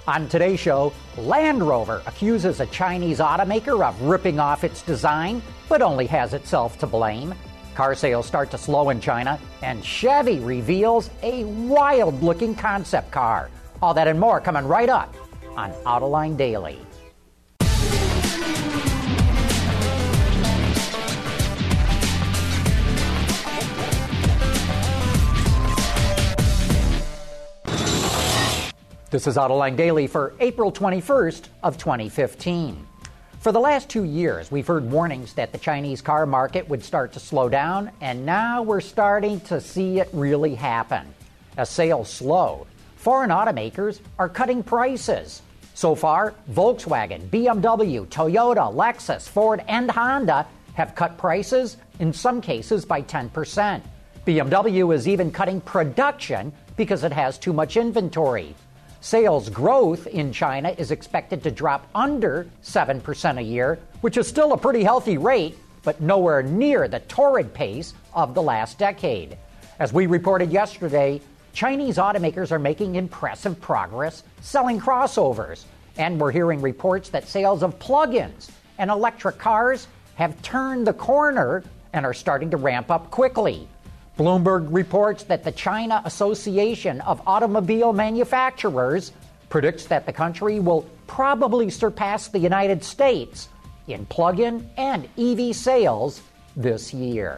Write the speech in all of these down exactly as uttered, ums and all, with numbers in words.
On today's show, Land Rover accuses a Chinese automaker of ripping off its design, but only has itself to blame. Car sales start to slow in China, and Chevy reveals a wild-looking concept car. All that and more coming right up on Autoline Daily. This is Autoline Daily for April twenty-first of twenty fifteen. For the last two years, we've heard warnings that the Chinese car market would start to slow down, and now we're starting to see it really happen. As sales slowed, foreign automakers are cutting prices. So far, Volkswagen, B M W, Toyota, Lexus, Ford, and Honda have cut prices, in some cases by ten percent. B M W is even cutting production because it has too much inventory. Sales growth in China is expected to drop under seven percent a year, which is still a pretty healthy rate, but nowhere near the torrid pace of the last decade. As we reported yesterday, Chinese automakers are making impressive progress selling crossovers, and we're hearing reports that sales of plug-ins and electric cars have turned the corner and are starting to ramp up quickly. Bloomberg reports that the China Association of Automobile Manufacturers predicts that the country will probably surpass the United States in plug-in and E V sales this year.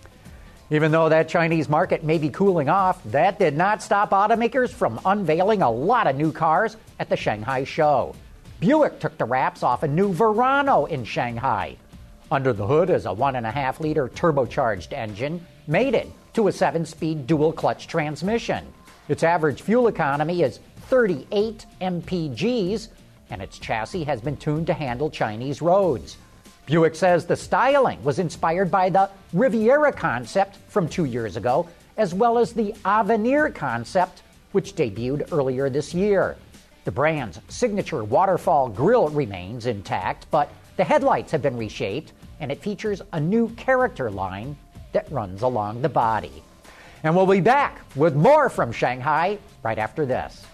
Even though that Chinese market may be cooling off, that did not stop automakers from unveiling a lot of new cars at the Shanghai show. Buick took the wraps off a new Verano in Shanghai. Under the hood is a one and a half liter turbocharged engine mated to a seven-speed dual-clutch transmission. Its average fuel economy is thirty-eight M P Gs, and its chassis has been tuned to handle Chinese roads. Buick says the styling was inspired by the Riviera concept from two years ago, as well as the Avenir concept, which debuted earlier this year. The brand's signature waterfall grille remains intact, but the headlights have been reshaped, and it features a new character line that runs along the body. And we'll be back with more from Shanghai right after this.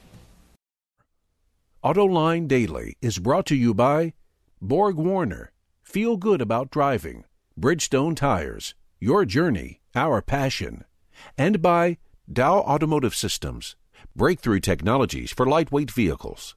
Autoline Daily is brought to you by Borg Warner. Feel good about driving. Bridgestone Tires. Your journey, our passion. And by Dow Automotive Systems. Breakthrough technologies for lightweight vehicles.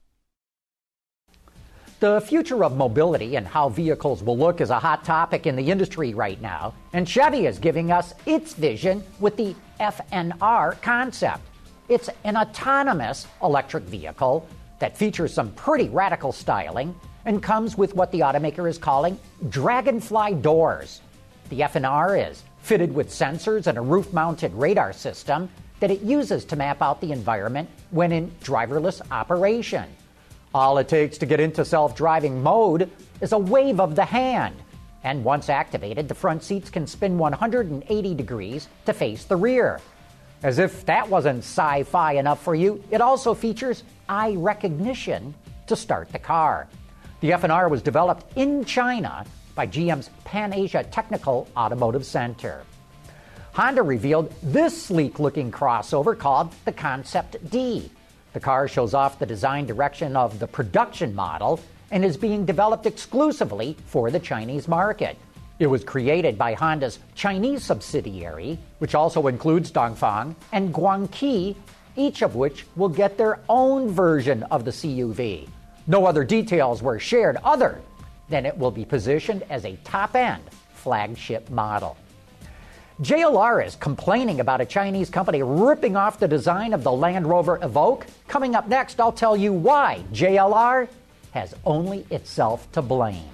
The future of mobility and how vehicles will look is a hot topic in the industry right now, and Chevy is giving us its vision with the F N R concept. It's an autonomous electric vehicle that features some pretty radical styling and comes with what the automaker is calling Dragonfly doors. The F N R is fitted with sensors and a roof-mounted radar system that it uses to map out the environment when in driverless operation. All it takes to get into self-driving mode is a wave of the hand. And once activated, the front seats can spin one hundred eighty degrees to face the rear. As if that wasn't sci-fi enough for you, it also features eye recognition to start the car. The F N R was developed in China by G M's Pan Asia Technical Automotive Center. Honda revealed this sleek-looking crossover called the Concept D. The car shows off the design direction of the production model and is being developed exclusively for the Chinese market. It was created by Honda's Chinese subsidiary, which also includes Dongfeng and Guangqi, each of which will get their own version of the C U V. No other details were shared other than it will be positioned as a top-end flagship model. J L R is complaining about a Chinese company ripping off the design of the Land Rover Evoque. Coming up next, I'll tell you why J L R has only itself to blame.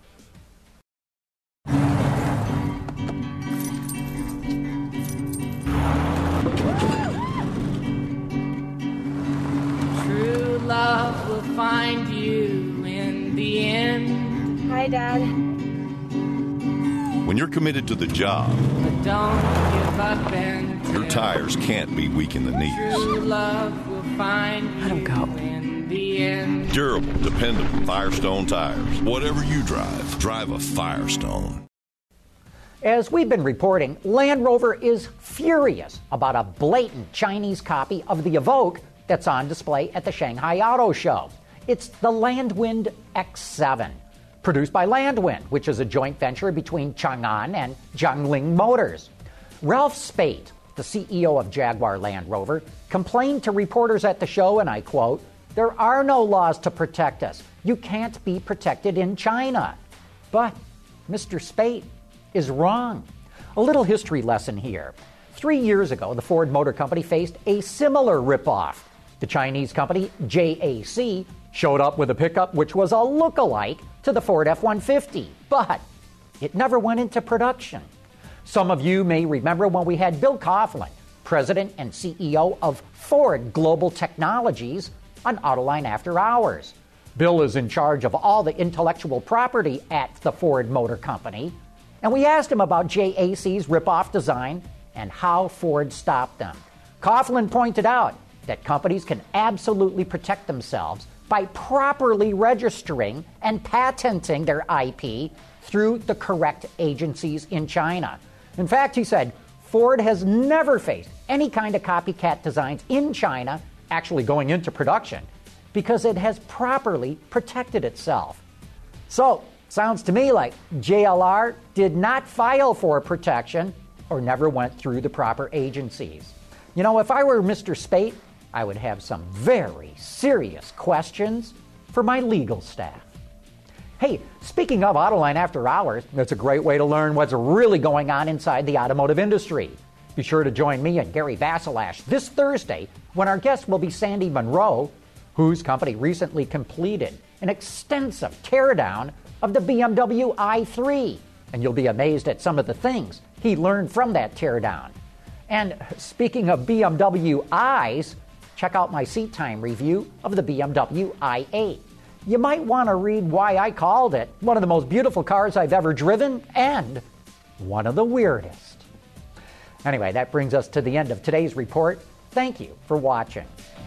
True love will find you in the end. Hi, Dad. When you're committed to the job, But don't give up and your tires can't be weak in the knees. True love will find you I don't go. in the end. Durable, dependable Firestone tires. Whatever you drive, drive a Firestone. As we've been reporting, Land Rover is furious about a blatant Chinese copy of the Evoque that's on display at the Shanghai Auto Show. It's the Landwind X seven, produced by Landwind, which is a joint venture between Chang'an and Jiangling Motors. Ralph Spate, the C E O of Jaguar Land Rover, complained to reporters at the show, and I quote, "There are no laws to protect us. You can't be protected in China." But Mister Spate is wrong. A little history lesson here. Three years ago, the Ford Motor Company faced a similar ripoff. The Chinese company J A C showed up with a pickup which was a lookalike to the Ford F one fifty, but it never went into production. Some of you may remember when we had Bill Coughlin, president and C E O of Ford Global Technologies, on Autoline After Hours. Bill is in charge of all the intellectual property at the Ford Motor Company, and we asked him about J A C's ripoff design and how Ford stopped them. Coughlin pointed out that companies can absolutely protect themselves by properly registering and patenting their I P through the correct agencies in China. In fact, he said, Ford has never faced any kind of copycat designs in China actually going into production because it has properly protected itself. So, sounds to me like J L R did not file for protection or never went through the proper agencies. You know, if I were Mister Spate, I would have some very serious questions for my legal staff. Hey, speaking of Autoline After Hours, that's a great way to learn what's really going on inside the automotive industry. Be sure to join me and Gary Vasilash this Thursday when our guest will be Sandy Monroe, whose company recently completed an extensive teardown of the B M W i three. And you'll be amazed at some of the things he learned from that teardown. And speaking of B M W I's, check out my seat time review of the B M W i eight. You might want to read why I called it one of the most beautiful cars I've ever driven and one of the weirdest. Anyway, that brings us to the end of today's report. Thank you for watching.